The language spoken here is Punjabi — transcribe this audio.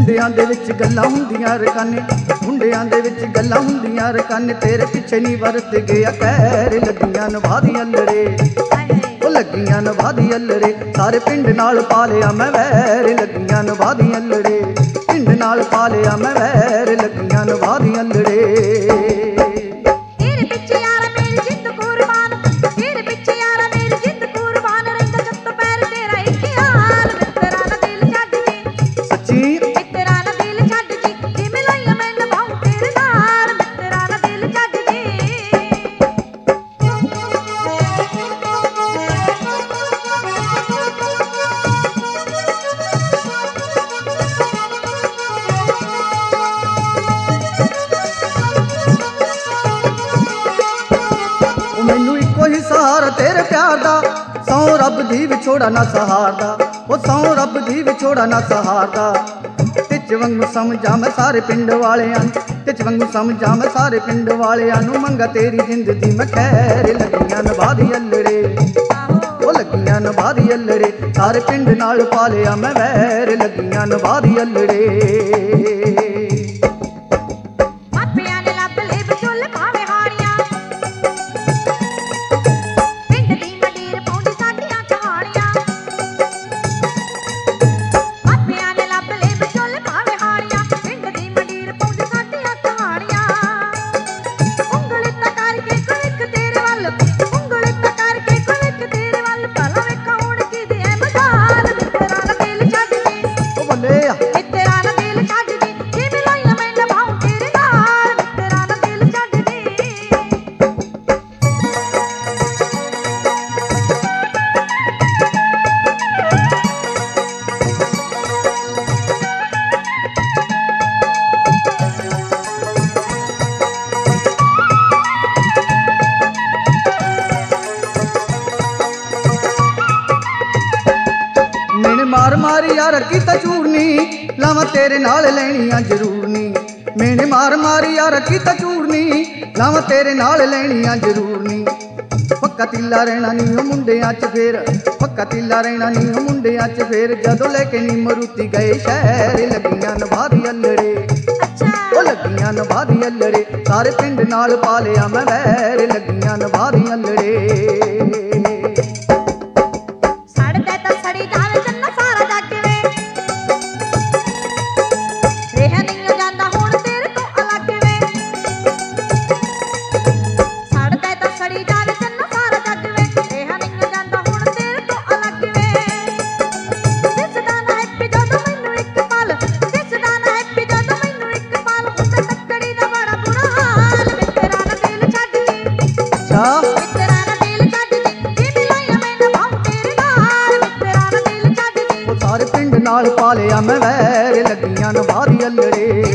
ਮੁੰਡਿਆਂ ਦੇ ਵਿੱਚ ਗੱਲਾਂ ਹੁੰਦੀਆਂ ਰਕਾਨੇ, ਮੁੰਡਿਆਂ ਦੇ ਵਿੱਚ ਗੱਲਾਂ ਹੁੰਦੀਆਂ ਰਕਾਨੇ, ਤੇਰੇ ਪਿੱਛੇ ਨਹੀਂ ਵਰਤ ਗਿਆ ਕਹਿਰ, ਲੱਗੀਆਂ ਨਿਭਾ ਦੀ ਅਲੜੇ, ਉਹ ਲੱਗੀਆਂ ਨਿਭਾ ਦੀ ਅਲੜੇ, ਸਾਰੇ ਪਿੰਡ ਨਾਲ ਪਾ ਲਿਆ ਮੈਂ ਵੈਰ, ਲੱਗੀਆਂ ਨਿਭਾ ਦੀ ਅਲੜੇ, ਪਿੰਡ ਨਾਲ ਪਾ ਲਿਆ ਮੈਂ ਵੈਰ, ਲੱਗੀਆਂ ਨਿਭਾ ਦੀ ਅਲੜੇ। ਮੈਨੂੰ ਇੱਕੋ ਹੀ ਸਹਾਰਾ ਤੇਰੇ ਪਿਆਰ ਦਾ, ਸੌ ਰੱਬ ਦੀ ਵਿਛੋੜਾ ਨਾ ਸਹਾਰਦਾ, ਉਹ ਸੌ ਰੱਬ ਦੀ ਵਿਛੋੜਾ ਨਾ ਸਹਾਰਦਾ। ਤਿੱਚ ਵਾਂਗੂ ਸਮਝਾਂ ਮੈਂ ਸਾਰੇ ਪਿੰਡ ਵਾਲਿਆਂ ਨੂੰ, ਤਿੱਚ ਵਾਂਗੂ ਸਮਝਾਂ ਮੈਂ ਸਾਰੇ ਪਿੰਡ ਵਾਲਿਆਂ ਨੂੰ, ਮੰਗਾ ਤੇਰੀ ਜ਼ਿੰਦਗੀ ਮੈਂ ਖੈਰ, ਲੱਗੀਆਂ ਨਿਭਾ ਦੀ ਅਲੜੇ, ਉਹ ਲੱਗੀਆਂ ਨਿਭਾ ਦੀ ਅਲੜੇ, ਸਾਰੇ ਪਿੰਡ ਨਾਲ ਪਾ ਲਿਆ ਮੈਂ ਵੈਰ, ਲੱਗੀਆਂ ਨਿਭਾ ਦੀ ਅਲੜੇ। मार मार यार कीता चूरनी, लावा तेरे नाल लैनियां जरूर नी, मैंने मार मार यार कीता चूरनी, लावा तेरे नाल लैनियां जरूर नी। पक्का तिल्ला रहना नी ओ मुंडियां च फेर, पक्का तिल्ला रहना नी ओ मुंडियां च फेर, जदों लेके नी मरूती गए शहर, लगीਆਂ ਨਿਭਾ ਦੀ अल्लड़े, ओ लगीਆਂ निभा दी अल्लड़े, सारे पिंड नाल पा लिया मैं वैर, लगीਆਂ निभा दी अल्लड़े। सारे पिंड नाल पा लिया मैं वैर, लगीਆਂ निभा दी अल्लड़े।